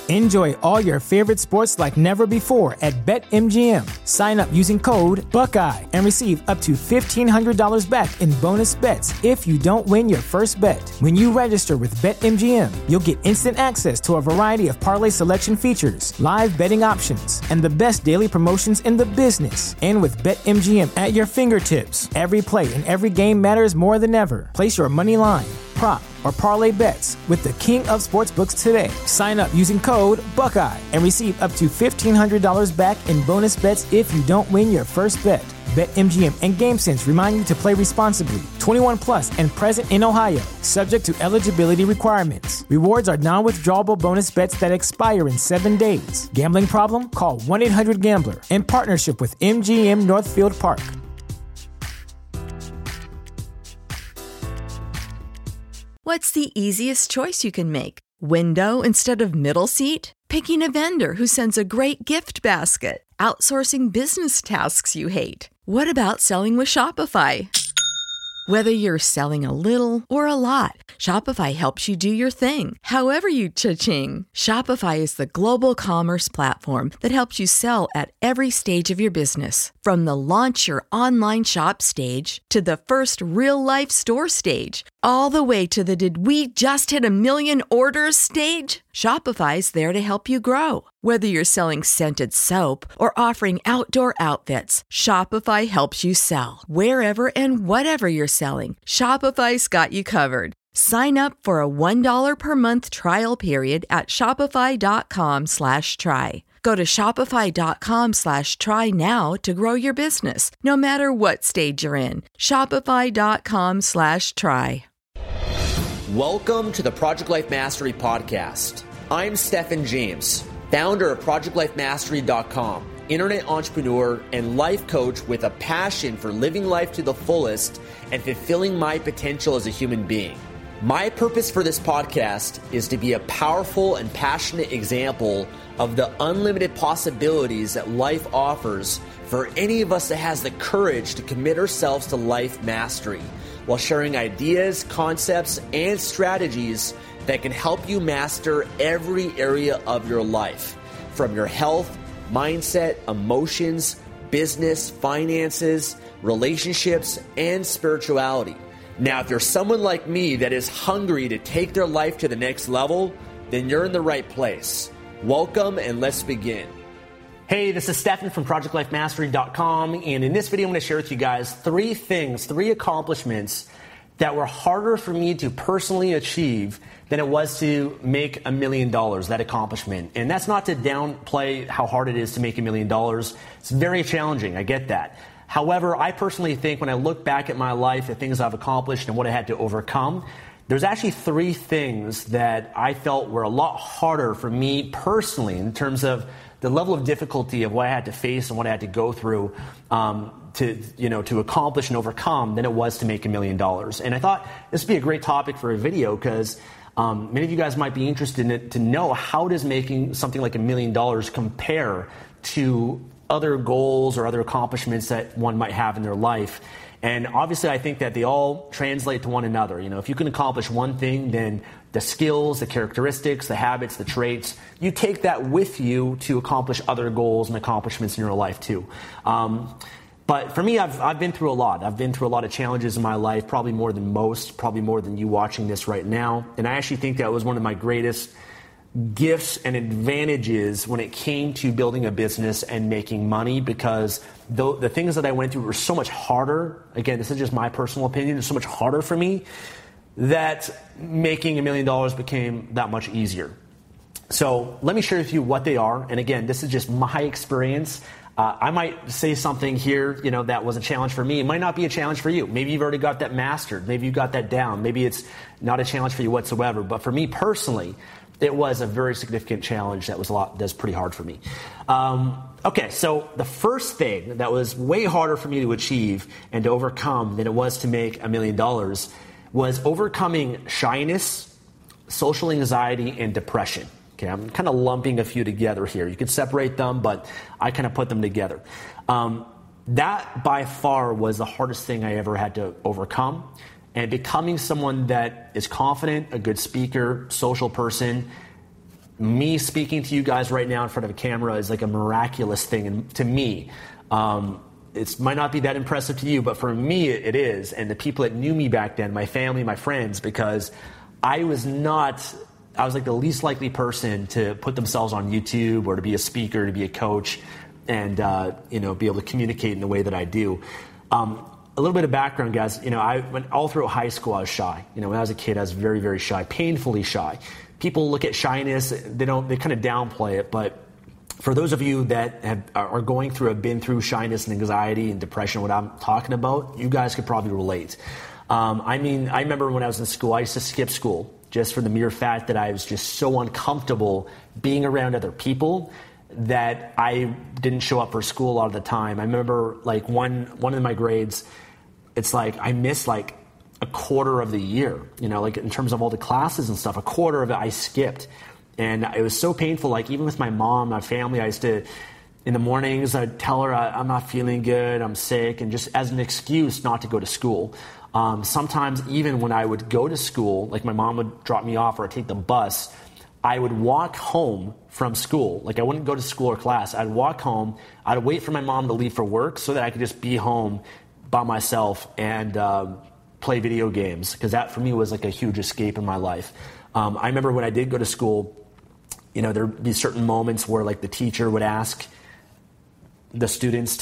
Enjoy all your favorite sports like never before at BetMGM. Sign up using code Buckeye and receive up to $1,500 back in bonus bets if you don't win your first bet. When you register with BetMGM, you'll get instant access to a variety of parlay selection features, live betting options, and the best daily promotions in the business. And with BetMGM at your fingertips, every play and every game matters more than ever. Place your money line, prop, or parlay bets with the king of sportsbooks today. Sign up using code Buckeye and receive up to $1,500 back in bonus bets if you don't win your first bet. BetMGM and GameSense remind you to play responsibly. 21 plus and present in Ohio, subject to eligibility requirements. Rewards are non-withdrawable bonus bets that expire in 7 days. Gambling problem? Call 1-800-GAMBLER. In partnership with MGM Northfield Park. What's the easiest choice you can make? Window instead of middle seat? Picking a vendor who sends a great gift basket? Outsourcing business tasks you hate? What about selling with Shopify? Whether you're selling a little or a lot, Shopify helps you do your thing, however you cha-ching. Shopify is the global commerce platform that helps you sell at every stage of your business. From the launch your online shop stage to the first real-life store stage, all the way to the did we just hit 1 million orders stage? Shopify's there to help you grow. Whether you're selling scented soap or offering outdoor outfits, Shopify helps you sell. Wherever and whatever you're selling, Shopify's got you covered. Sign up for a $1 per month trial period at shopify.com/try. Go to shopify.com/try now to grow your business, no matter what stage you're in. Shopify.com/try. Welcome to the Project Life Mastery Podcast. I'm Stephen James, founder of ProjectLifeMastery.com, internet entrepreneur and life coach with a passion for living life to the fullest and fulfilling my potential as a human being. My purpose for this podcast is to be a powerful and passionate example of the unlimited possibilities that life offers for any of us that has the courage to commit ourselves to life mastery, while sharing ideas, concepts, and strategies that can help you master every area of your life, from your health, mindset, emotions, business, finances, relationships, and spirituality. Now, if you're someone like me that is hungry to take their life to the next level, then you're in the right place. Welcome, and let's begin. Hey, this is Stefan from ProjectLifeMastery.com, and in this video I'm going to share with you guys 3 accomplishments that were harder for me to personally achieve than it was to make $1 million, that accomplishment. And that's not to downplay how hard it is to make $1 million. It's very challenging, I get that. However, I personally think when I look back at my life, the things I've accomplished and what I had to overcome, there's actually 3 things that I felt were a lot harder for me personally in terms of the level of difficulty of what I had to face and what I had to go through to accomplish and overcome than it was to make $1 million. And I thought this would be a great topic for a video because many of you guys might be interested in it to know, how does making something like $1 million compare to other goals or other accomplishments that one might have in their life. And obviously I think that they all translate to one another. You know, if you can accomplish one thing, then the skills, the characteristics, the habits, the traits, you take that with you to accomplish other goals and accomplishments in your life too. But for me, I've been through a lot. I've been through a lot of challenges in my life, probably more than most, probably more than you watching this right now. And I actually think that was one of my greatest gifts and advantages when it came to building a business and making money, because the things that I went through were so much harder. Again, this is just my personal opinion. It's so much harder for me that making $1 million became that much easier. So let me share with you what they are. And again, this is just my experience. I might say something here, that was a challenge for me. It might not be a challenge for you. Maybe you've already got that mastered. Maybe you got that down. Maybe it's not a challenge for you whatsoever. But for me personally, it was a very significant challenge that's pretty hard for me. Okay, so the first thing that was way harder for me to achieve and to overcome than it was to make $1 million was overcoming shyness, social anxiety, and depression. Okay, I'm kind of lumping a few together here. You could separate them, but I kind of put them together. That by far was the hardest thing I ever had to overcome. And becoming someone that is confident, a good speaker, social person, me speaking to you guys right now in front of a camera is like a miraculous thing, and to me. It might not be that impressive to you, but for me it is. And the people that knew me back then, my family, my friends, because I was like the least likely person to put themselves on YouTube or to be a speaker, to be a coach, and be able to communicate in the way that I do. A little bit of background, guys. I went all through high school. I was shy. When I was a kid, I was very, very shy, painfully shy. People look at shyness; they kind of downplay it, but for those of you that have been through shyness and anxiety and depression, what I'm talking about, you guys could probably relate. I remember when I was in school, I used to skip school just for the mere fact that I was just so uncomfortable being around other people that I didn't show up for school a lot of the time. I remember like one of my grades, it's like I missed like a quarter of the year, like in terms of all the classes and stuff, a quarter of it I skipped. And it was so painful, like even with my mom, my family, I used to, in the mornings, I'd tell her I'm not feeling good, I'm sick, and just as an excuse not to go to school. Sometimes even when I would go to school, like my mom would drop me off or I'd take the bus, I would walk home from school. Like I wouldn't go to school or class. I'd walk home, I'd wait for my mom to leave for work so that I could just be home by myself and play video games, because that for me was like a huge escape in my life. I remember when I did go to school, there'd be certain moments where like the teacher would ask the students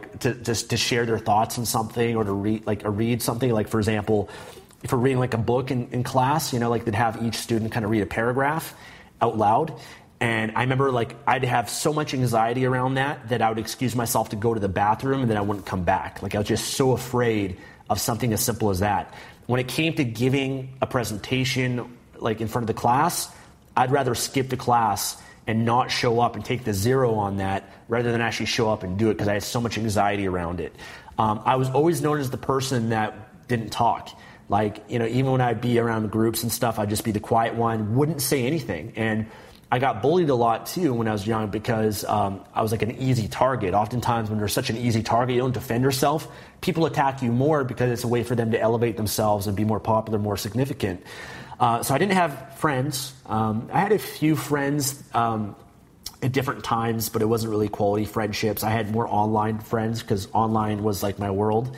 to share their thoughts on something or to read something. Like for example, if we're reading like a book in class, they'd have each student kind of read a paragraph out loud. And I remember like I'd have so much anxiety around that I would excuse myself to go to the bathroom and then I wouldn't come back. Like I was just so afraid of something as simple as that. When it came to giving a presentation like in front of the class, I'd rather skip the class and not show up and take the 0 on that rather than actually show up and do it because I had so much anxiety around it. I was always known as the person that didn't talk. Like, even when I'd be around groups and stuff, I'd just be the quiet one, wouldn't say anything. And I got bullied a lot too when I was young because I was like an easy target. Oftentimes when you're such an easy target, you don't defend yourself. People attack you more because it's a way for them to elevate themselves and be more popular, more significant. So I didn't have friends. I had a few friends at different times, but it wasn't really quality friendships. I had more online friends because online was like my world.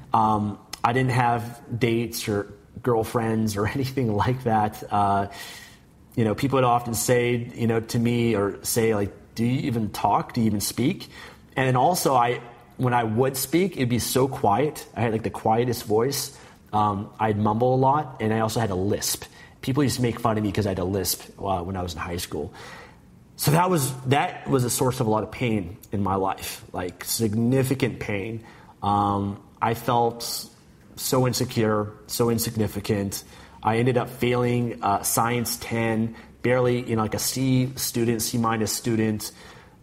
I didn't have dates or girlfriends or anything like that. People would often say, to me or say like, do you even talk? Do you even speak? And then also when I would speak, it'd be so quiet. I had like the quietest voice. I'd mumble a lot, and I also had a lisp. People used to make fun of me because I had a lisp when I was in high school. So that was a source of a lot of pain in my life, like significant pain. I felt so insecure, so insignificant. I ended up failing Science 10, barely, like a C student, C- student.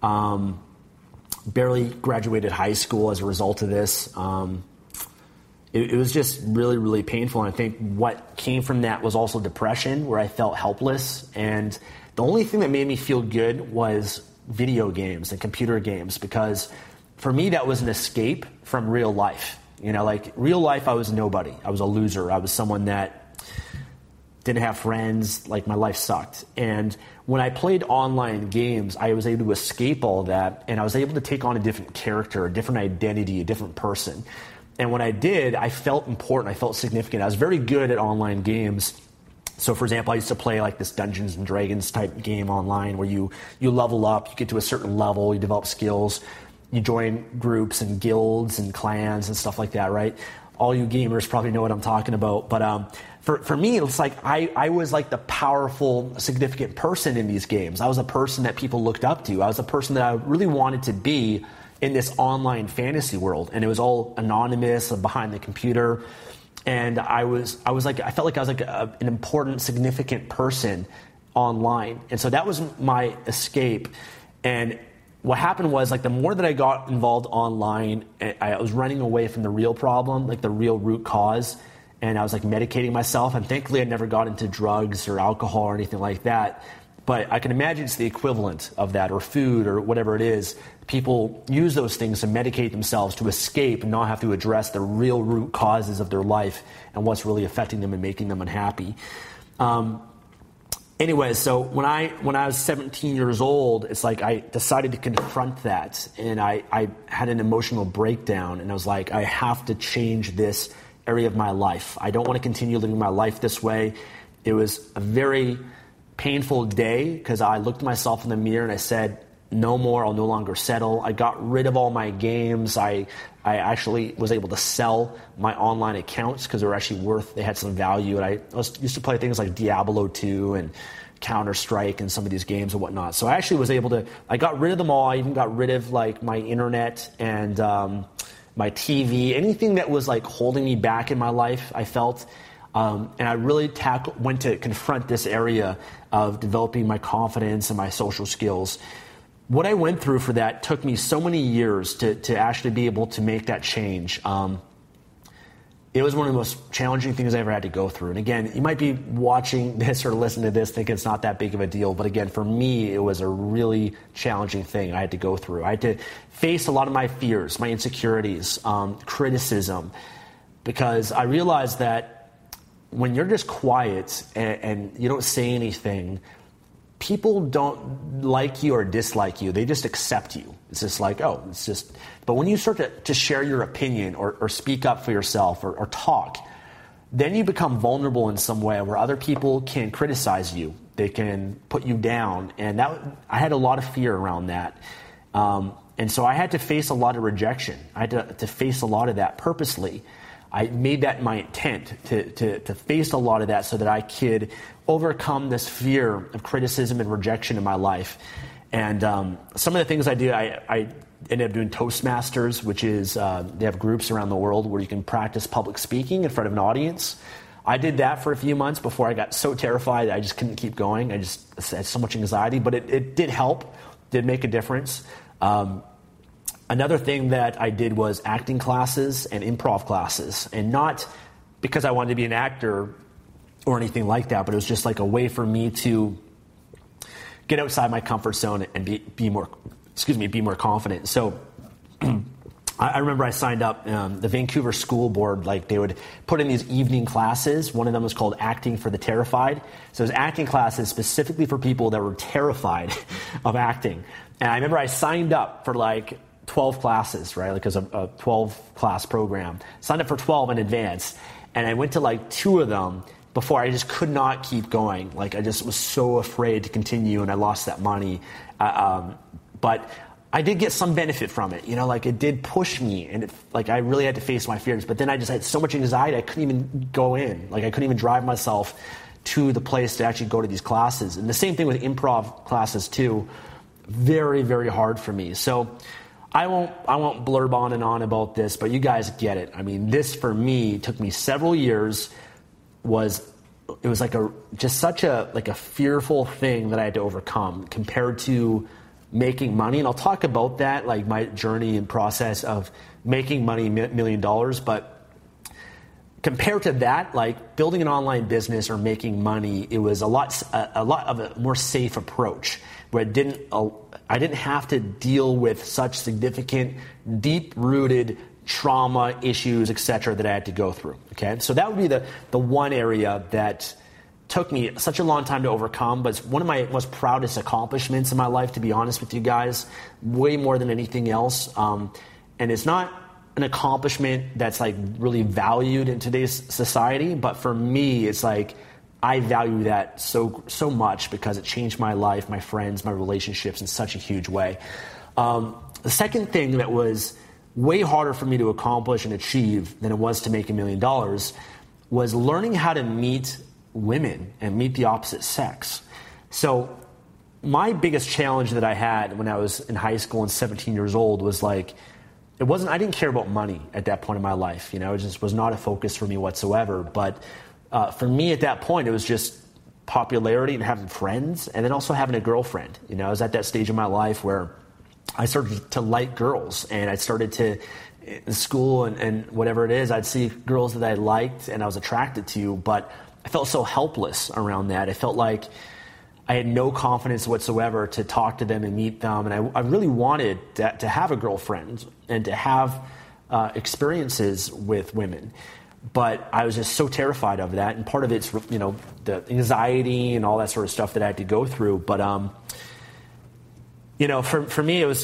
Barely graduated high school as a result of this. It was just really, really painful. And I think what came from that was also depression, where I felt helpless. And the only thing that made me feel good was video games and computer games, because for me, that was an escape from real life. Like real life, I was nobody. I was a loser. I was someone that didn't have friends. Like my life sucked. And when I played online games, I was able to escape all that. And I was able to take on a different character, a different identity, a different person. And when I did, I felt important. I felt significant. I was very good at online games. So, for example, I used to play like this Dungeons and Dragons type game online where you level up, you get to a certain level, you develop skills, you join groups and guilds and clans and stuff like that, right? All you gamers probably know what I'm talking about. But for me, it's like I was like the powerful, significant person in these games. I was a person that people looked up to. I was a person that I really wanted to be in this online fantasy world, and it was all anonymous behind the computer. And I felt like I was like an important, significant person online. And so that was my escape. And what happened was, like, the more that I got involved online, I was running away from the real problem, like the real root cause. And I was like medicating myself. And thankfully I never got into drugs or alcohol or anything like that. But I can imagine it's the equivalent of that, or food, or whatever it is. People use those things to medicate themselves, to escape and not have to address the real root causes of their life and what's really affecting them and making them unhappy. Anyway, so when I was 17 years old, it's like I decided to confront that, and I had an emotional breakdown, and I was like, I have to change this area of my life. I don't want to continue living my life this way. It was a very painful day because I looked at myself in the mirror and I said, no more, I'll no longer settle. I got rid of all my games. I actually was able to sell my online accounts because they had some value. And I used to play things like Diablo 2 and Counter-Strike and some of these games and whatnot. So I actually was able to, I got rid of them all. I even got rid of like my internet and my TV, anything that was like holding me back in my life, I felt. And I really went to confront this area of developing my confidence and my social skills. What I went through for that took me so many years to actually be able to make that change. It was one of the most challenging things I ever had to go through. And again, you might be watching this or listening to this thinking it's not that big of a deal. But again, for me, it was a really challenging thing I had to go through. I had to face a lot of my fears, my insecurities, criticism, because I realized that when you're just quiet and you don't say anything, people don't like you or dislike you. They just accept you. It's just like, oh, it's just... But when you start to share your opinion or speak up for yourself or talk, then you become vulnerable in some way where other people can criticize you. They can put you down. And I had a lot of fear around that. And so I had to face a lot of rejection. I had to face a lot of that purposely. I made that my intent to face a lot of that so that I could overcome this fear of criticism and rejection in my life. And some of the things I did, I ended up doing Toastmasters, which is they have groups around the world where you can practice public speaking in front of an audience. I did that for a few months before I got so terrified I just couldn't keep going. I just had so much anxiety, but it did help, did make a difference. Another thing that I did was acting classes and improv classes, and not because I wanted to be an actor or anything like that, but it was just like a way for me to get outside my comfort zone and be more confident. So I remember I signed up, the Vancouver School Board, like they would put in these evening classes. One of them was called Acting for the Terrified. So it was acting classes specifically for people that were terrified of acting. And I remember I signed up for like 12 classes, right? Like it was a 12 class program. Signed up for 12 in advance. And I went to like 2 of them before I just could not keep going. Like I just was so afraid to continue and I lost that money. But I did get some benefit from it. Like it did push me and like I really had to face my fears. But then I just had so much anxiety I couldn't even go in. Like I couldn't even drive myself to the place to actually go to these classes. And the same thing with improv classes too. Very, very hard for me. So I won't blurb on and on about this, but you guys get it. I mean, this for me took me several years. It was like such a fearful thing that I had to overcome compared to making money. And I'll talk about that, like my journey and process of making money, $1 million. But compared to that, like building an online business or making money, it was a lot of a more safe approach where I didn't have to deal with such significant, deep-rooted trauma issues, etc., that I had to go through. Okay, so that would be the one area that took me such a long time to overcome, but it's one of my most proudest accomplishments in my life, to be honest with you guys, way more than anything else. And it's not an accomplishment that's like really valued in today's society, but for me, it's like I value that so much because it changed my life, my friends, my relationships in such a huge way. The second thing that was way harder for me to accomplish and achieve than it was to make $1 million was learning how to meet women and meet the opposite sex. So my biggest challenge that I had when I was in high school and 17 years old was like, I didn't care about money at that point in my life. It just was not a focus for me whatsoever. But for me at that point, it was just popularity and having friends and then also having a girlfriend. I was at that stage in my life where I started to like girls, and I started to, in school and whatever it is, I'd see girls that I liked and I was attracted to, but I felt so helpless around that. I felt like I had no confidence whatsoever to talk to them and meet them, and I really wanted to have a girlfriend and to have experiences with women. But I was just so terrified of that, and part of it's, you know, the anxiety and all that sort of stuff that I had to go through. But you know, for me, it was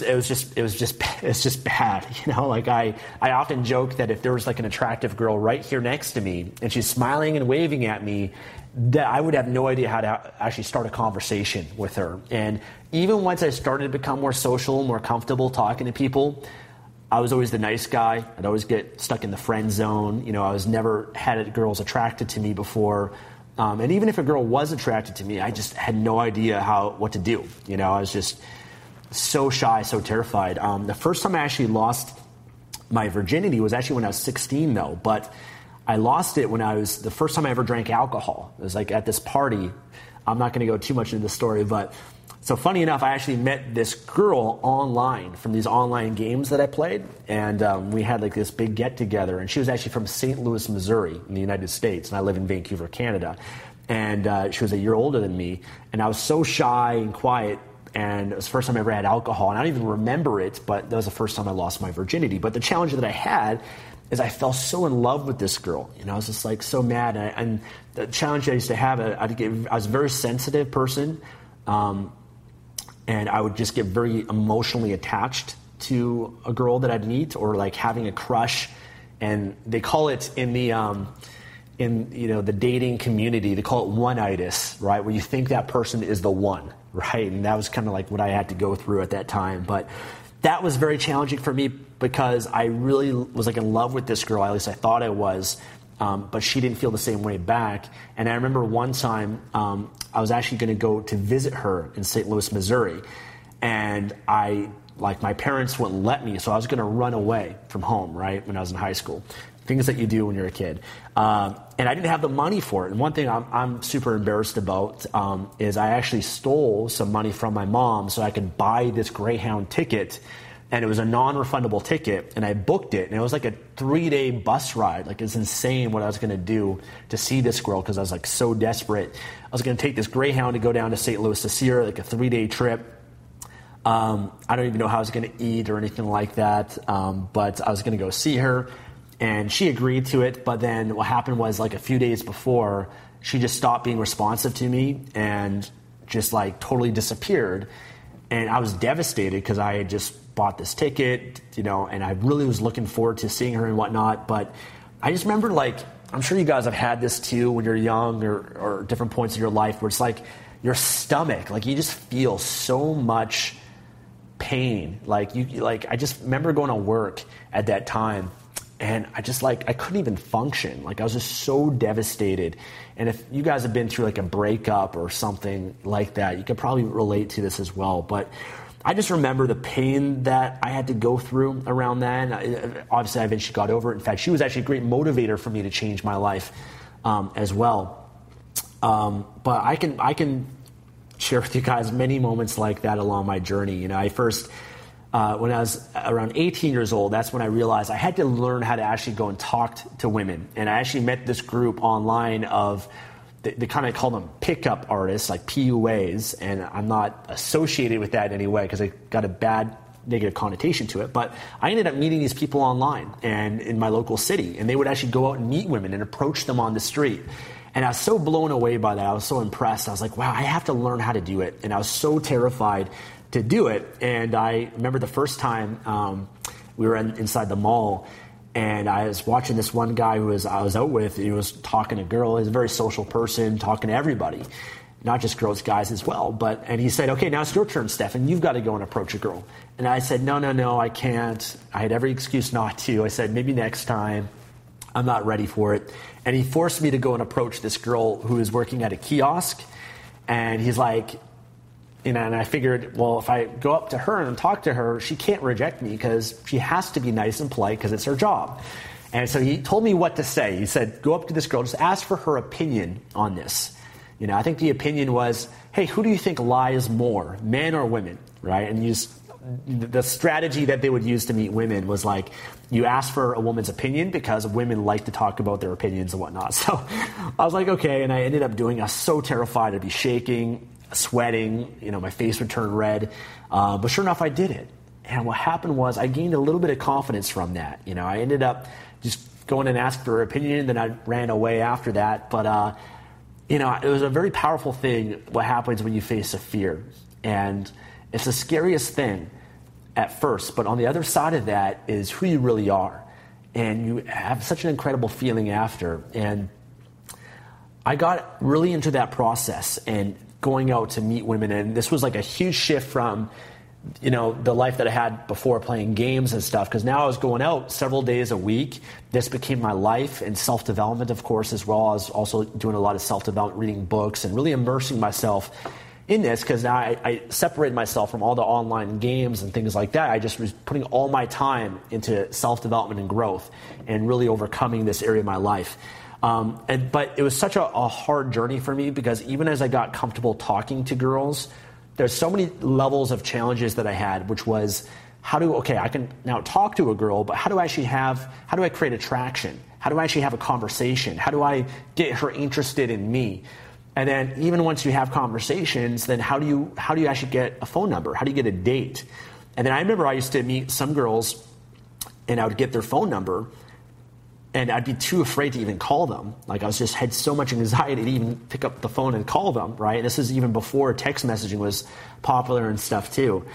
just bad. You know, like I often joke that if there was like an attractive girl right here next to me and she's smiling and waving at me, that I would have no idea how to actually start a conversation with her. And even once I started to become more social, more comfortable talking to people, I was always the nice guy. I'd always get stuck in the friend zone. You know, I was never had girls attracted to me before. And even if a girl was attracted to me, I just had no idea what to do. You know, I was just so shy, so terrified. The first time I actually lost my virginity was actually when I was 16, though. But I lost it when the first time I ever drank alcohol. It was like at this party. I'm not going to go too much into the story, but so funny enough, I actually met this girl online from these online games that I played, and we had like this big get together. And she was actually from St. Louis, Missouri, in the United States, and I live in Vancouver, Canada. And she was a year older than me, and I was so shy and quiet. And it was the first time I ever had alcohol, and I don't even remember it, but that was the first time I lost my virginity. But the challenge that I had is I fell so in love with this girl. You know, I was just like so mad. And the challenge I used to have, I was a very sensitive person, and I would just get very emotionally attached to a girl that I'd meet, or like having a crush. And they call it in the the dating community, they call it one-itis, right? Where you think that person is the one. Right, and that was kind of like what I had to go through at that time. But that was very challenging for me because I really was like in love with this girl, at least I thought I was, but she didn't feel the same way back. And I remember one time I was actually going to go to visit her in St. Louis, Missouri, and my parents wouldn't let me, so I was going to run away from home, right, when I was in high school. Things that you do when you're a kid. And I didn't have the money for it. And one thing I'm super embarrassed about is I actually stole some money from my mom so I could buy this Greyhound ticket. And it was a non-refundable ticket. And I booked it. And it was like a 3-day bus ride. Like, it's insane what I was going to do to see this girl because I was like so desperate. I was going to take this Greyhound to go down to St. Louis to see her, like a 3-day trip. I don't even know how I was going to eat or anything like that. But I was going to go see her. And she agreed to it, but then what happened was like a few days before, she just stopped being responsive to me and just like totally disappeared. And I was devastated because I had just bought this ticket, you know, and I really was looking forward to seeing her and whatnot. But I just remember, like, I'm sure you guys have had this too when you're young or different points in your life where it's like your stomach, like you just feel so much pain. I just remember going to work at that time. And I couldn't even function. Like, I was just so devastated. And if you guys have been through like a breakup or something like that, you could probably relate to this as well. But I just remember the pain that I had to go through around that. And obviously, I eventually got over it. In fact, she was actually a great motivator for me to change my life as well. But I can share with you guys many moments like that along my journey. You know, I first... when I was around 18 years old, that's when I realized I had to learn how to actually go and talk to women. And I actually met this group online of, they kind of call them pickup artists, like PUAs, and I'm not associated with that in any way because it got a bad negative connotation to it. But I ended up meeting these people online and in my local city, and they would actually go out and meet women and approach them on the street. And I was so blown away by that. I was so impressed. I was like, wow, I have to learn how to do it. And I was so terrified to do it. And I remember the first time we were inside the mall, and I was watching this one guy I was out with. He was talking to a girl. He's a very social person, talking to everybody, not just girls, guys as well. And he said, okay, now it's your turn, Stefan. You've got to go and approach a girl. And I said, no, I can't. I had every excuse not to. I said, maybe next time. I'm not ready for it. And he forced me to go and approach this girl who was working at a kiosk. And he's like, and I figured, well, if I go up to her and talk to her, she can't reject me because she has to be nice and polite because it's her job. And so he told me what to say. He said, go up to this girl, just ask for her opinion on this. You know, I think the opinion was, hey, who do you think lies more, men or women, right? And the strategy that they would use to meet women was like, you ask for a woman's opinion because women like to talk about their opinions and whatnot. So I was like, okay, and I ended up doing, I was so terrified. I'd be shaking, sweating, you know, my face would turn red. But sure enough, I did it. And what happened was I gained a little bit of confidence from that. You know, I ended up just go in and ask for her opinion, then I ran away after that. But, it was a very powerful thing what happens when you face a fear. And it's the scariest thing at first, but on the other side of that is who you really are. And you have such an incredible feeling after. And I got really into that process and going out to meet women. And this was like a huge shift from, the life that I had before playing games and stuff. Because now I was going out several days a week. This became my life, and self-development, of course, as well. I was also doing a lot of self-development, reading books, and really immersing myself in this, because now I separated myself from all the online games and things like that. I just was putting all my time into self-development and growth and really overcoming this area of my life. But it was such a hard journey for me, because even as I got comfortable talking to girls, there's so many levels of challenges that I had, which was I can now talk to a girl, but how do I create attraction? How do I actually have a conversation? How do I get her interested in me? And then even once you have conversations, then how do you actually get a phone number? How do you get a date? And then I remember I used to meet some girls, and I would get their phone number, and I'd be too afraid to even call them. Like, had so much anxiety to even pick up the phone and call them, right? And this is even before text messaging was popular and stuff too.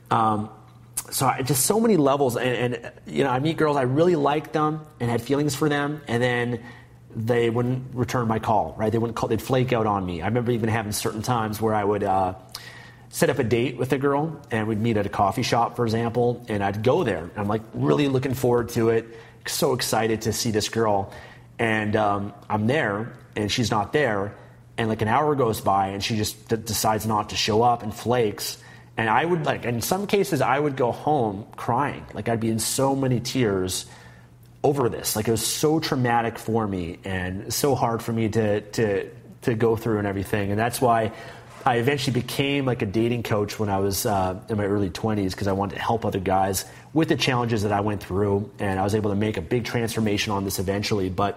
So just so many levels. And I meet girls, I really liked them and had feelings for them, and then they wouldn't return my call, right? They wouldn't call, they'd flake out on me. I remember even having certain times where I would set up a date with a girl, and we'd meet at a coffee shop, for example, and I'd go there. I'm like really looking forward to it, so excited to see this girl, and I'm there, and she's not there, and like an hour goes by, and she just decides not to show up and flakes. And I would in some cases, I would go home crying. Like, I'd be in so many tears over this. Like, it was so traumatic for me and so hard for me to go through and everything. And that's why I eventually became like a dating coach when I was in my early 20s, because I wanted to help other guys with the challenges that I went through. And I was able to make a big transformation on this eventually. But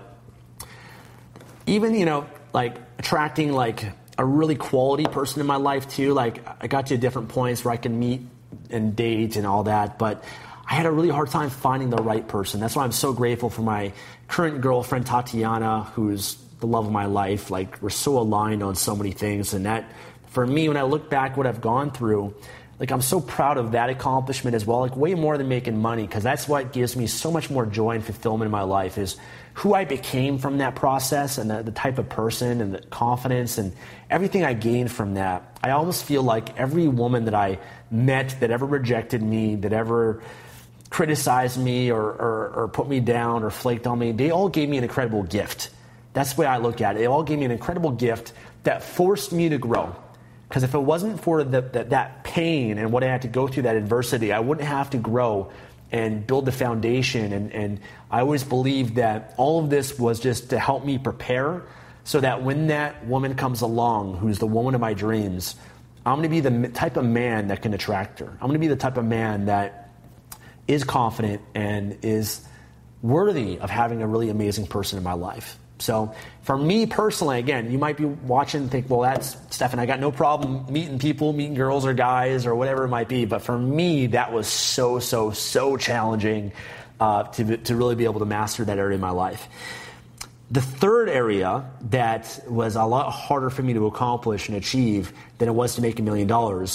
even, attracting like a really quality person in my life too. Like, I got to different points where I can meet and date and all that, but I had a really hard time finding the right person. That's why I'm so grateful for my current girlfriend, Tatiana, who's the love of my life. Like, we're so aligned on so many things. And that, for me, when I look back what I've gone through, like, I'm so proud of that accomplishment as well, like way more than making money, because that's what gives me so much more joy and fulfillment in my life, is who I became from that process, and the type of person and the confidence and everything I gained from that. I almost feel like every woman that I met that ever rejected me, that ever criticized me or put me down or flaked on me, they all gave me an incredible gift. That's the way I look at it. They all gave me an incredible gift that forced me to grow. Because if it wasn't for that pain and what I had to go through, that adversity, I wouldn't have to grow and build the foundation. And I always believed that all of this was just to help me prepare, so that when that woman comes along, who's the woman of my dreams, I'm going to be the type of man that can attract her. I'm going to be the type of man that is confident and is worthy of having a really amazing person in my life. So for me personally, again, you might be watching and think, well, that's Stefan, I got no problem meeting people, meeting girls or guys or whatever it might be. But for me, that was so challenging to really be able to master that area of my life. The third area that was a lot harder for me to accomplish and achieve than it was to make $1 million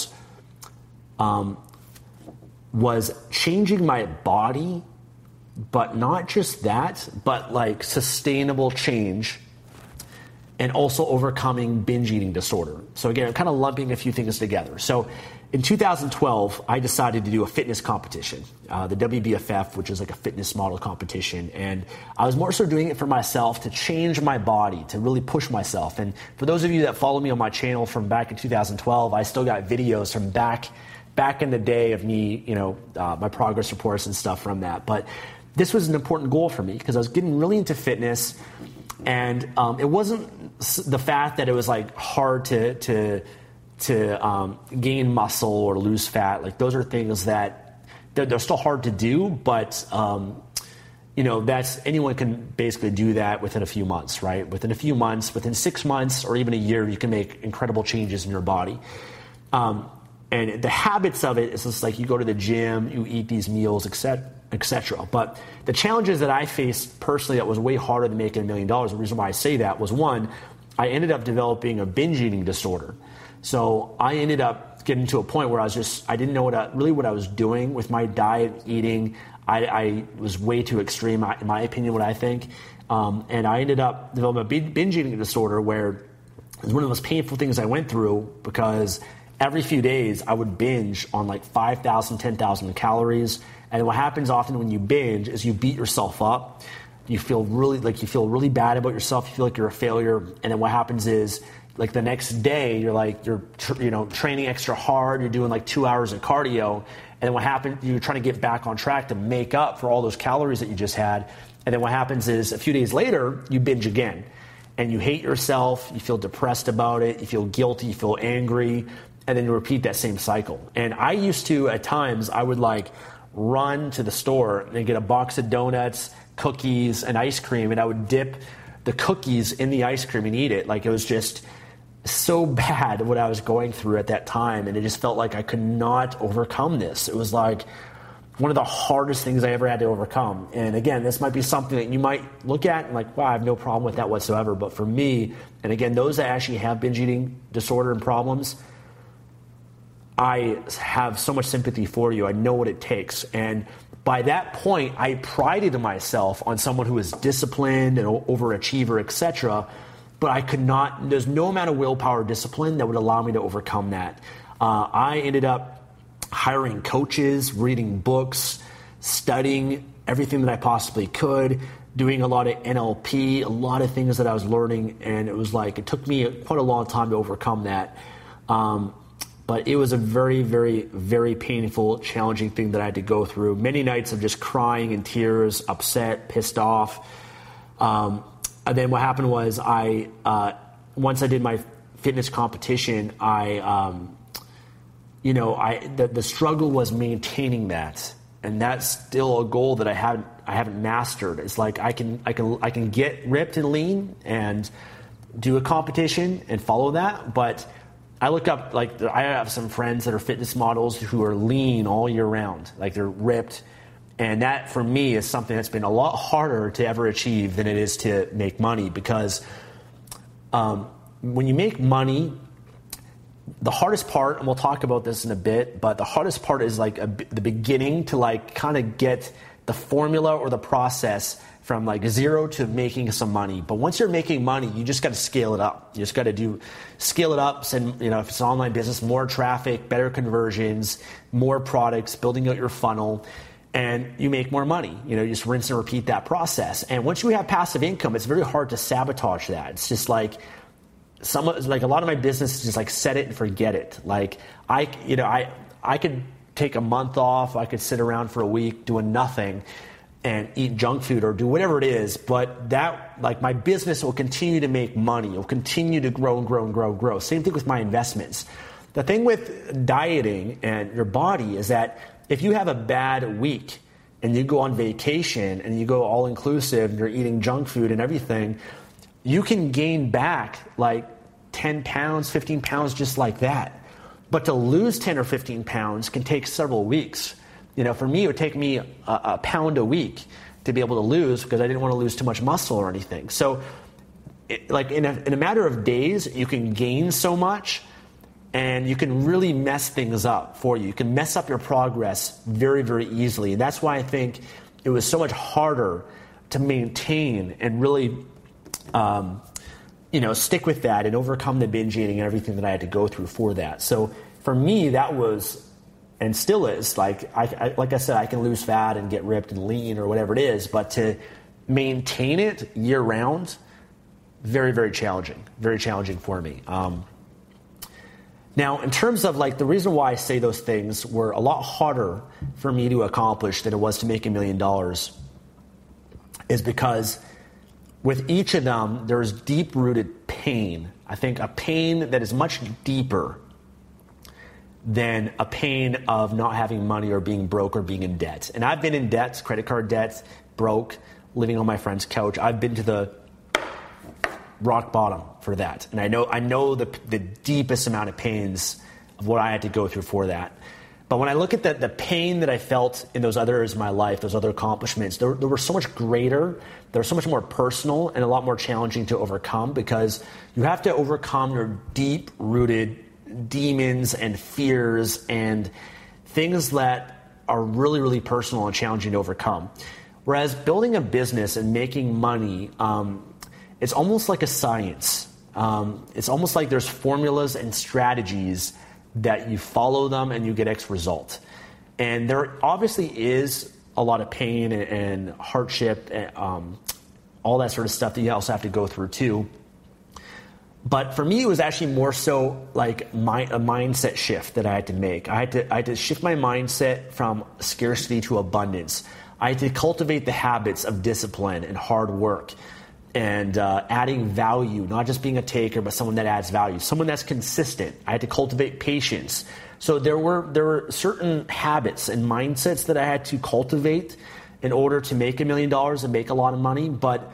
was changing my body. But not just that, but like sustainable change, and also overcoming binge eating disorder. So again, I'm kind of lumping a few things together. So in 2012, I decided to do a fitness competition, the WBFF, which is like a fitness model competition. And I was more so doing it for myself, to change my body, to really push myself. And for those of you that follow me on my channel from back in 2012, I still got videos from back in the day of me, my progress reports and stuff from that. But this was an important goal for me, because I was getting really into fitness, and it wasn't the fact that it was like hard to gain muscle or lose fat. Like, those are things that they're still hard to do, but that's, anyone can basically do that within a few months, right? Within a few months, within 6 months, or even a year, you can make incredible changes in your body. And the habits of it is just like, you go to the gym, you eat these meals, etc., etc. But the challenges that I faced personally that was way harder than making $1 million, the reason why I say that was, one, I ended up developing a binge eating disorder. So I ended up getting to a point where I didn't know what I was doing with my diet, eating. I was way too extreme, in my opinion, what I think. And I ended up developing a binge eating disorder where it was one of the most painful things I went through, because every few days I would binge on like 5,000, 10,000 calories. And what happens often when you binge is you beat yourself up. You feel really bad about yourself. You feel like you're a failure. And then what happens is, like, the next day you're training extra hard. You're doing like 2 hours of cardio. And then what happens, you're trying to get back on track to make up for all those calories that you just had. And then what happens is, a few days later, you binge again. And you hate yourself. You feel depressed about it. You feel guilty. You feel angry. And then you repeat that same cycle. And I used to, at times, I would like run to the store and get a box of donuts, cookies, and ice cream, and I would dip the cookies in the ice cream and eat it. Like, it was just so bad what I was going through at that time, and it just felt like I could not overcome this. It was like one of the hardest things I ever had to overcome. And again, this might be something that you might look at and like, wow, I have no problem with that whatsoever. But for me, and again, those that actually have binge eating disorder and problems, I have so much sympathy for you. I know what it takes. And by that point, I prided myself on someone who was disciplined and overachiever, etc. But I could not, there's no amount of willpower or discipline that would allow me to overcome that. I ended up hiring coaches, reading books, studying everything that I possibly could, doing a lot of NLP, a lot of things that I was learning. And it was like, it took me quite a long time to overcome that. But it was a very, very, very painful, challenging thing that I had to go through. Many nights of just crying in tears, upset, pissed off. And then what happened was once I did my fitness competition, the struggle was maintaining that. And that's still a goal that I haven't mastered. It's like I can get ripped and lean and do a competition and follow that, but I look up, like, I have some friends that are fitness models who are lean all year round, like they're ripped. And that, for me, is something that's been a lot harder to ever achieve than it is to make money, because when you make money, the hardest part, and we'll talk about this in a bit, but the hardest part is like the beginning to like kind of get the formula or the process from like zero to making some money. But once you're making money, you just got to scale it up. You just got to scale it up. Send, if it's an online business, more traffic, better conversions, more products, building out your funnel, and you make more money. You just rinse and repeat that process. And once you have passive income, it's very hard to sabotage that. It's just like a lot of my business is just like set it and forget it. Like I could take a month off. I could sit around for a week doing nothing and eat junk food or do whatever it is, but that, like, my business will continue to make money. It will continue to grow and grow and grow and grow. Same thing with my investments. The thing with dieting and your body is that if you have a bad week and you go on vacation and you go all inclusive and you're eating junk food and everything, you can gain back like 10 pounds, 15 pounds just like that. But to lose 10 or 15 pounds can take several weeks. For me, it would take me a pound a week to be able to lose, because I didn't want to lose too much muscle or anything. So in a matter of days, you can gain so much, and you can really mess things up for you. You can mess up your progress very, very easily. And that's why I think it was so much harder to maintain and really stick with that and overcome the binge eating and everything that I had to go through for that. So for me, that was, and still is, like I said, I can lose fat and get ripped and lean or whatever it is, but to maintain it year round, very, very challenging for me. Now, in terms of like the reason why I say those things were a lot harder for me to accomplish than it was to make $1 million is because with each of them, there's deep-rooted pain. I think a pain that is much deeper than a pain of not having money or being broke or being in debt. And I've been in debt, credit card debts, broke, living on my friend's couch. I've been to the rock bottom for that. And I know the deepest amount of pains of what I had to go through for that. But when I look at the pain that I felt in those other areas of my life, those other accomplishments, they were so much greater, they're so much more personal and a lot more challenging to overcome, because you have to overcome your deep-rooted demons and fears and things that are really, really personal and challenging to overcome. Whereas building a business and making money, it's almost like a science. It's almost like there's formulas and strategies that you follow them and you get X result. And there obviously is a lot of pain and hardship, and, all that sort of stuff that you also have to go through too. But for me, it was actually more so like a mindset shift that I had to make. I had to shift my mindset from scarcity to abundance. I had to cultivate the habits of discipline and hard work and adding value, not just being a taker, but someone that adds value, someone that's consistent. I had to cultivate patience. So there were certain habits and mindsets that I had to cultivate in order to make $1 million and make a lot of money, but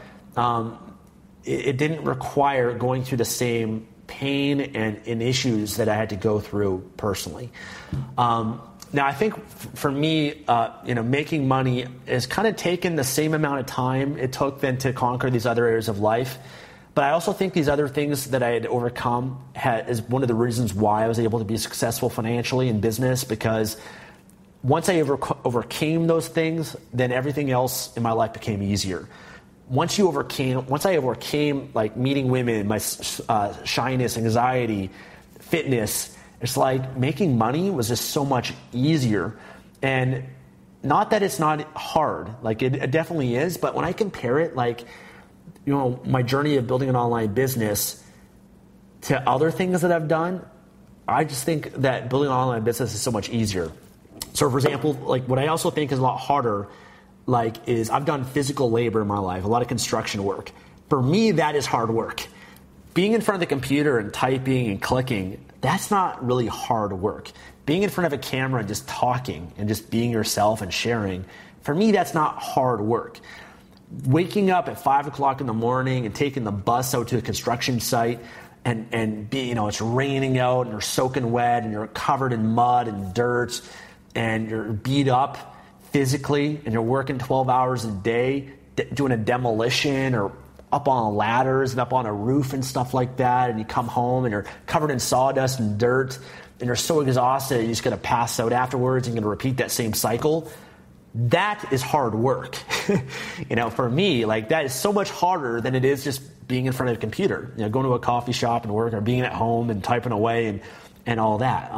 it didn't require going through the same pain and issues that I had to go through personally. Now, I think for me, making money has kind of taken the same amount of time it took then to conquer these other areas of life. But I also think these other things that I had overcome is one of the reasons why I was able to be successful financially in business, because once I overcame those things, then everything else in my life became easier. Once I overcame like meeting women, my shyness, anxiety, fitness, it's like making money was just so much easier. And not that it's not hard, like it definitely is, but when I compare it, like, my journey of building an online business to other things that I've done, I just think that building an online business is so much easier. So for example, like what I also think is a lot harder, is I've done physical labor in my life, a lot of construction work. For me, that is hard work. Being in front of the computer and typing and clicking, that's not really hard work. Being in front of a camera and just talking and just being yourself and sharing, for me, that's not hard work. Waking up at 5 o'clock in the morning and taking the bus out to a construction site and it's raining out and you're soaking wet and you're covered in mud and dirt and you're beat up physically and you're working 12 hours a day doing a demolition or up on ladders and up on a roof and stuff like that, and you come home and you're covered in sawdust and dirt and you're so exhausted you're just going to pass out afterwards and you're going to repeat that same cycle. That is hard work. For me, that is so much harder than it is just being in front of a computer, going to a coffee shop and work, or being at home and typing away and all that.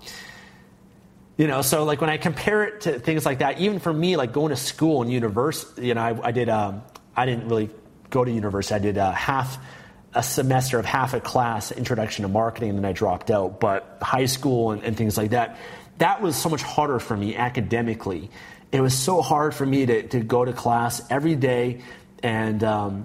So when I compare it to things like that, even for me, going to school and university, I didn't really go to university. I did half a semester of half a class, introduction to marketing, and then I dropped out. But high school and things like that, that was so much harder for me academically. It was so hard for me to go to class every day and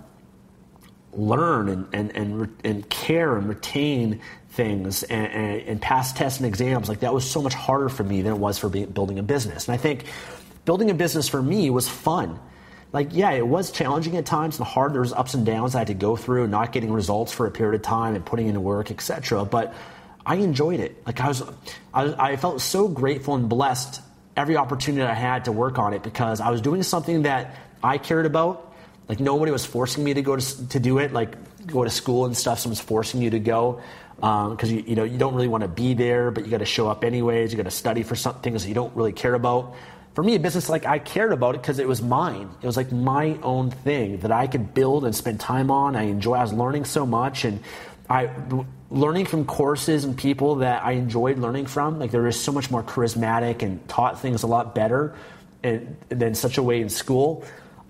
learn and care and retain things and pass tests and exams. That was so much harder for me than it was for building a business. And I think building a business for me was fun. It was challenging at times and hard. There was ups and downs I had to go through, not getting results for a period of time and putting in work, etc. But I enjoyed it. I felt so grateful and blessed every opportunity I had to work on it, because I was doing something that I cared about. Nobody was forcing me to go to do it, go to school and stuff. Someone's forcing you to go because you don't really want to be there, but you got to show up anyways. You got to study for some things that you don't really care about. For me, a business, I cared about it because it was mine. It was my own thing that I could build and spend time on. I was learning so much, and learning from courses and people that I enjoyed learning from. They were so much more charismatic and taught things a lot better than such a way in school.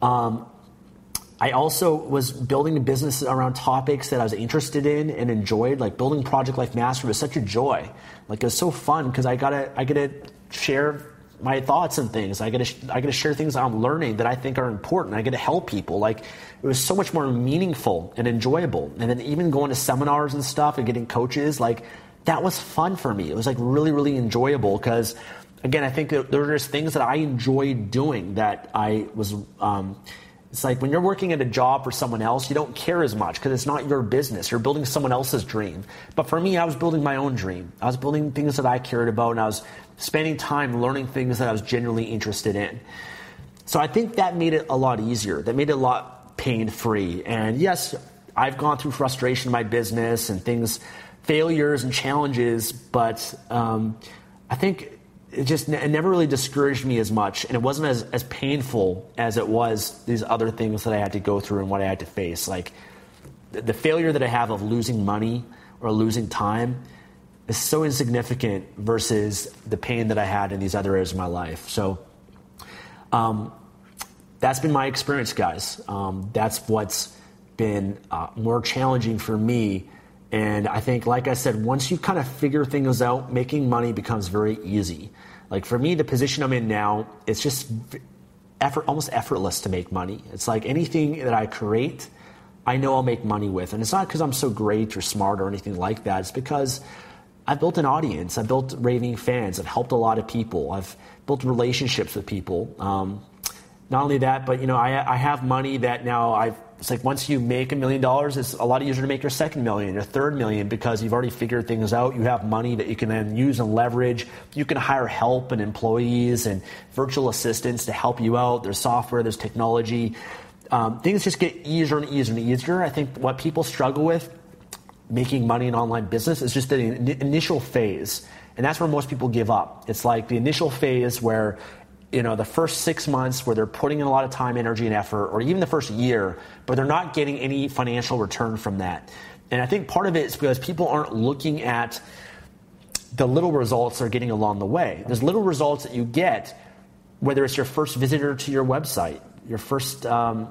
I also was building a business around topics that I was interested in and enjoyed. Building Project Life Mastery was such a joy. It was so fun because I get to share my thoughts and things. I get to share things I'm learning that I think are important. I get to help people. It was so much more meaningful and enjoyable. And then even going to seminars and stuff and getting coaches, that was fun for me. It was really, really enjoyable because, again, I think there were just things that I enjoyed doing that I was. It's when you're working at a job for someone else, you don't care as much because it's not your business. You're building someone else's dream. But for me, I was building my own dream. I was building things that I cared about, and I was spending time learning things that I was genuinely interested in. So I think that made it a lot easier. That made it a lot pain-free. And yes, I've gone through frustration in my business and things, failures and challenges, but I think it never really discouraged me as much, and it wasn't as painful as it was these other things that I had to go through and what I had to face. Like the failure that I have of losing money or losing time is so insignificant versus the pain that I had in these other areas of my life. So that's been my experience, guys. That's what's been more challenging for me. And I think, like I said, once you kind of figure things out, making money becomes very easy. Like for me, the position I'm in now, it's just almost effortless to make money. It's like anything that I create, I know I'll make money with. And it's not because I'm so great or smart or anything like that. It's because I've built an audience. I've built raving fans. I've helped a lot of people. I've built relationships with people. Not only that, but I have money that now it's like once you make $1 million, it's a lot easier to make your second million, your third million, because you've already figured things out. You have money that you can then use and leverage. You can hire help and employees and virtual assistants to help you out. There's software, there's technology. Things just get easier and easier and easier. I think what people struggle with making money in online business is just the initial phase. And that's where most people give up. It's like the initial phase where the first 6 months where they're putting in a lot of time, energy, and effort, or even the first year, but they're not getting any financial return from that. And I think part of it is because people aren't looking at the little results they're getting along the way. There's little results that you get, whether it's your first visitor to your website, your first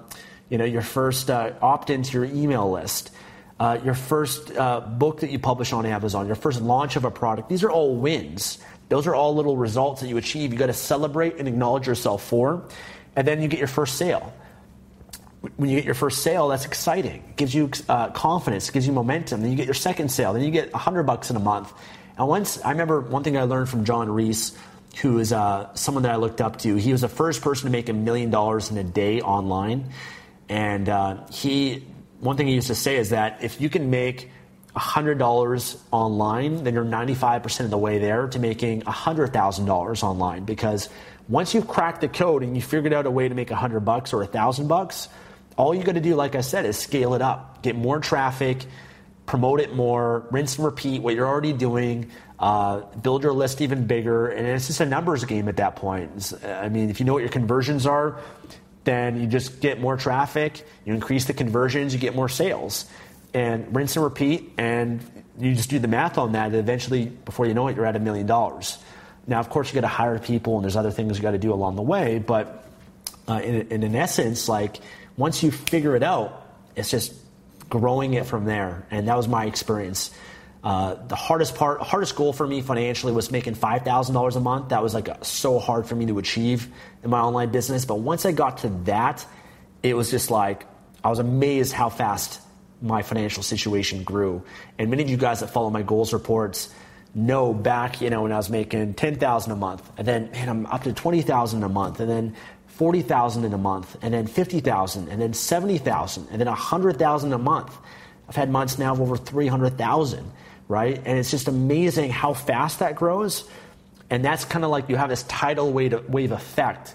opt-in to your email list, your first book that you publish on Amazon, your first launch of a product. These are all wins. Those are all little results that you achieve. You got to celebrate and acknowledge yourself for, and then you get your first sale. When you get your first sale, that's exciting. It gives you confidence, it gives you momentum. Then you get your second sale. Then you get $100 in a month. And I remember one thing I learned from John Reese, who is someone that I looked up to. He was the first person to make $1 million in a day online. And one thing he used to say is that if you can make $100 online, then you're 95% of the way there to making $100,000 online. Because once you've cracked the code and you figured out a way to make $100 or $1,000, all you got to do, like I said, is scale it up, get more traffic, promote it more, rinse and repeat what you're already doing, build your list even bigger, and it's just a numbers game at that point. I mean, if you know what your conversions are, then you just get more traffic, you increase the conversions, you get more sales. And rinse and repeat, and you just do the math on that, and eventually, before you know it, you're at $1 million. Now, of course, you got to hire people, and there's other things you got to do along the way, but in essence, like, once you figure it out, it's just growing it from there, and that was my experience. The hardest goal for me financially was making $5,000 a month. That was so hard for me to achieve in my online business, but once I got to that, it was just like, I was amazed how fast my financial situation grew. And many of you guys that follow my goals reports know back, when I was making $10,000 a month, and then I'm up to $20,000 a month, and then $40,000 in a month, and then $50,000, and then $70,000, and then $100,000 a month. I've had months now of over $300,000, right? And it's just amazing how fast that grows. And that's kind of like you have this tidal wave effect,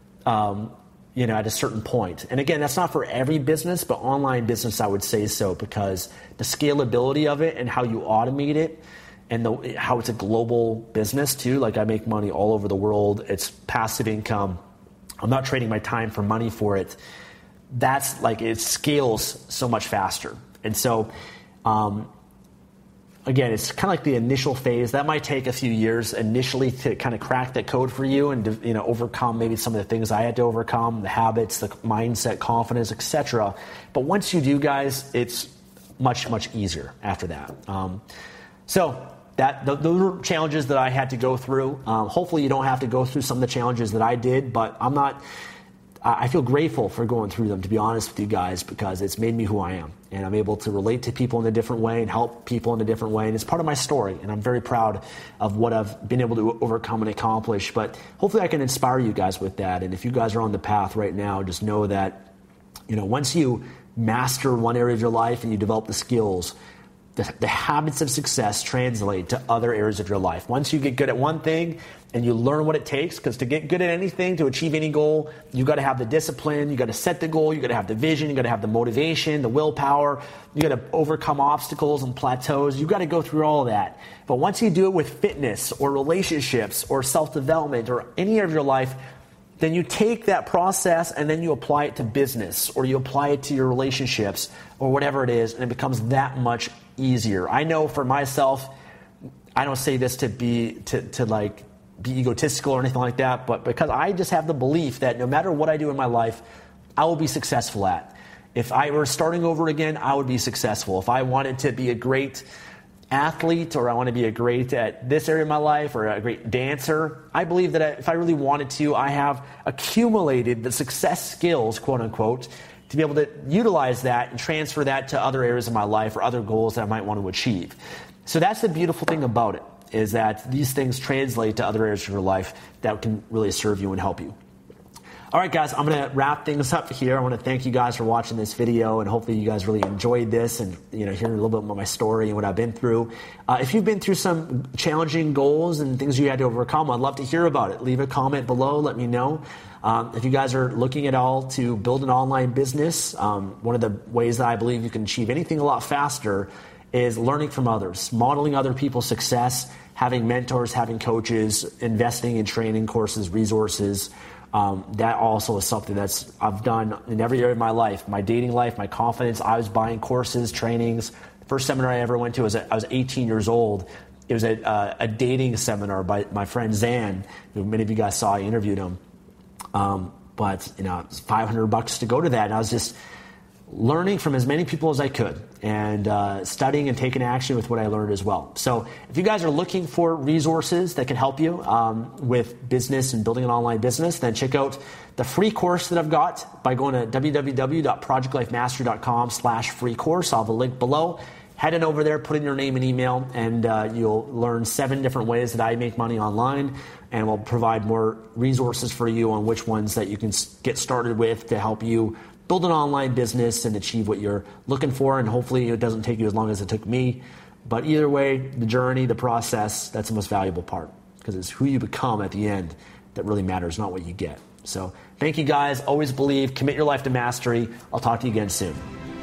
at a certain point. And again, that's not for every business, but online business, I would say so, because the scalability of it and how you automate it and how it's a global business too. Like, I make money all over the world. It's passive income. I'm not trading my time for money for it. That's like, it scales so much faster. And so, again, it's kind of like the initial phase. That might take a few years initially to kind of crack that code for you and to, overcome maybe some of the things I had to overcome, the habits, the mindset, confidence, etc. But once you do, guys, it's much, much easier after that. Those are challenges that I had to go through. Hopefully you don't have to go through some of the challenges that I did, but I feel grateful for going through them, to be honest with you guys, because it's made me who I am. And I'm able to relate to people in a different way and help people in a different way. And it's part of my story. And I'm very proud of what I've been able to overcome and accomplish. But hopefully I can inspire you guys with that. And if you guys are on the path right now, just know that, once you master one area of your life and you develop the skills, the habits of success translate to other areas of your life. Once you get good at one thing and you learn what it takes, because to get good at anything, to achieve any goal, you got to have the discipline, you got to set the goal, you got to have the vision, you got to have the motivation, the willpower, you got to overcome obstacles and plateaus. You got to go through all of that. But once you do it with fitness or relationships or self-development or any area of your life, then you take that process and then you apply it to business, or you apply it to your relationships or whatever it is, and it becomes that much easier. I know for myself, I don't say this to be egotistical or anything like that, but because I just have the belief that no matter what I do in my life, I will be successful at. If I were starting over again, I would be successful. If I wanted to be a great athlete, or I want to be a great at this area of my life, or a great dancer, I believe that if I really wanted to, I have accumulated the success skills, quote unquote, to be able to utilize that and transfer that to other areas of my life or other goals that I might want to achieve. So that's the beautiful thing about it, is that these things translate to other areas of your life that can really serve you and help you. All right, guys, I'm going to wrap things up here. I want to thank you guys for watching this video, and hopefully you guys really enjoyed this and hearing a little bit more of my story and what I've been through. If you've been through some challenging goals and things you had to overcome, I'd love to hear about it. Leave a comment below. Let me know. If you guys are looking at all to build an online business, one of the ways that I believe you can achieve anything a lot faster is learning from others, modeling other people's success, having mentors, having coaches, investing in training courses, resources. That also is something I've done in every area of my life, my dating life, my confidence. I was buying courses, trainings. The first seminar I ever went to I was 18 years old. It was a dating seminar by my friend Zan, who many of you guys saw. I interviewed him. But it was $500 to go to that. And I was just learning from as many people as I could, and studying and taking action with what I learned as well. So if you guys are looking for resources that can help you with business and building an online business, then check out the free course that I've got by going to www.projectlifemastery.com/free course. I'll have a link below. Head on over there, put in your name and email, and you'll learn 7 different ways that I make money online, and we'll provide more resources for you on which ones that you can get started with to help you build an online business and achieve what you're looking for. And hopefully it doesn't take you as long as it took me. But either way, the journey, the process, that's the most valuable part, because it's who you become at the end that really matters, not what you get. So thank you guys. Always believe, commit your life to mastery. I'll talk to you again soon.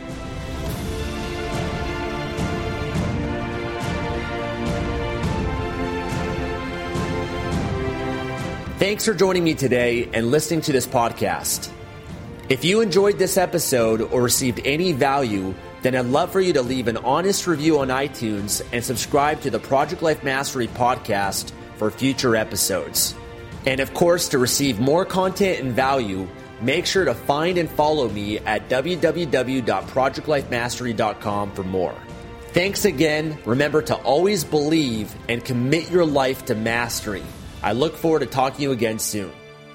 Thanks for joining me today and listening to this podcast. If you enjoyed this episode or received any value, then I'd love for you to leave an honest review on iTunes and subscribe to the Project Life Mastery podcast for future episodes. And of course, to receive more content and value, make sure to find and follow me at www.projectlifemastery.com for more. Thanks again. Remember to always believe and commit your life to mastery. I look forward to talking to you again soon.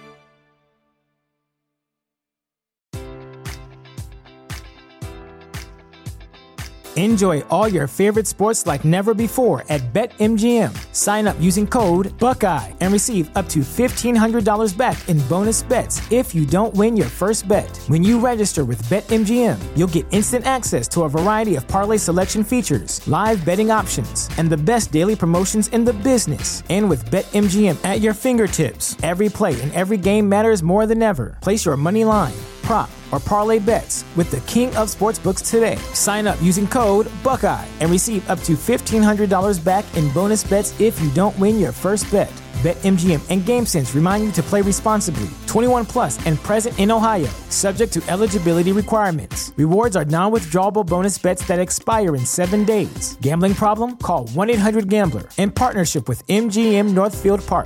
Enjoy all your favorite sports like never before at BetMGM. Sign up using code Buckeye and receive up to $1,500 back in bonus bets if you don't win your first bet. When you register with BetMGM, you'll get instant access to a variety of parlay selection features, live betting options, and the best daily promotions in the business. And with BetMGM at your fingertips, every play and every game matters more than ever. Place your money line, prop, or parlay bets with the king of sportsbooks today. Sign up using code Buckeye and receive up to $1,500 back in bonus bets if you don't win your first bet. BetMGM and GameSense remind you to play responsibly. 21 plus and present in Ohio, subject to eligibility requirements. Rewards are non-withdrawable bonus bets that expire in 7 days. Gambling problem? Call 1-800-GAMBLER. In partnership with MGM Northfield Park.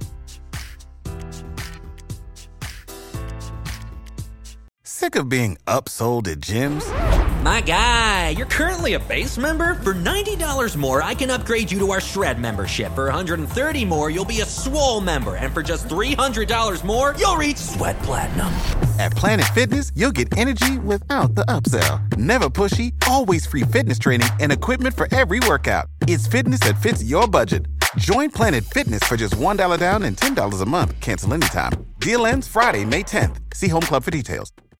Sick of being upsold at gyms? My guy, you're currently a base member? For $90 more, I can upgrade you to our Shred membership. For $130 more, you'll be a Swole member. And for just $300 more, you'll reach Sweat Platinum. At Planet Fitness, you'll get energy without the upsell. Never pushy, always free fitness training and equipment for every workout. It's fitness that fits your budget. Join Planet Fitness for just $1 down and $10 a month. Cancel anytime. Deal ends Friday, May 10th. See Home Club for details.